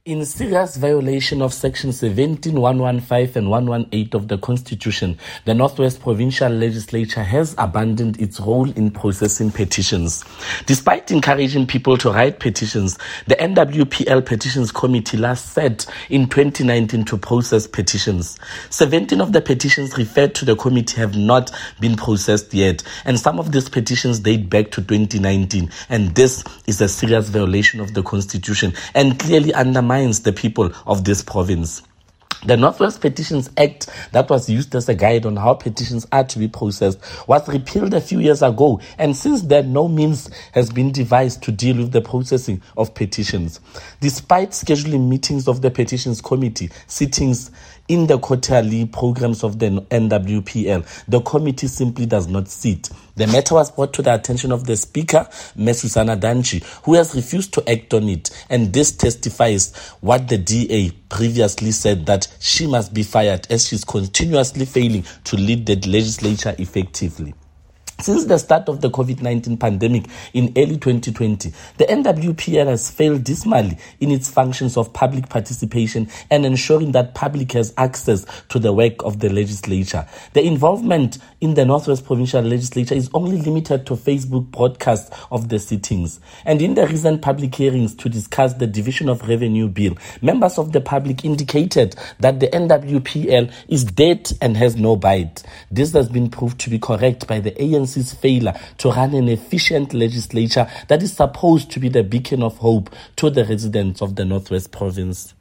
In serious violation of Section 17, 115 and 118 of the Constitution, the Northwest Provincial Legislature has abandoned its role in processing petitions. Despite encouraging people to write petitions, the NWPL Petitions Committee last set in 2019 to process petitions. 17 of the petitions referred to the committee have not been processed yet, and some of these petitions date back to 2019, and this is a serious violation of the Constitution and clearly undermines the people of this province. The Northwest Petitions Act that was used as a guide on how petitions are to be processed was repealed a few years ago, and since then no means has been devised to deal with the processing of petitions. Despite scheduling meetings of the Petitions Committee, sittings in the quarterly programs of the NWPL, the committee simply does not sit. The matter was brought to the attention of the Speaker, Ms. Susana Danchi, who has refused to act on it, and this testifies what the DA previously said, that she must be fired as she's continuously failing to lead the legislature effectively. Since the start of the COVID-19 pandemic in early 2020, the NWPL has failed dismally in its functions of public participation and ensuring that public has access to the work of the legislature. The involvement in the Northwest Provincial Legislature is only limited to Facebook broadcasts of the sittings. And in the recent public hearings to discuss the Division of Revenue Bill, members of the public indicated that the NWPL is dead and has no bite. This has been proved to be correct by the ANC's failure to run an efficient legislature that is supposed to be the beacon of hope to the residents of the Northwest Province.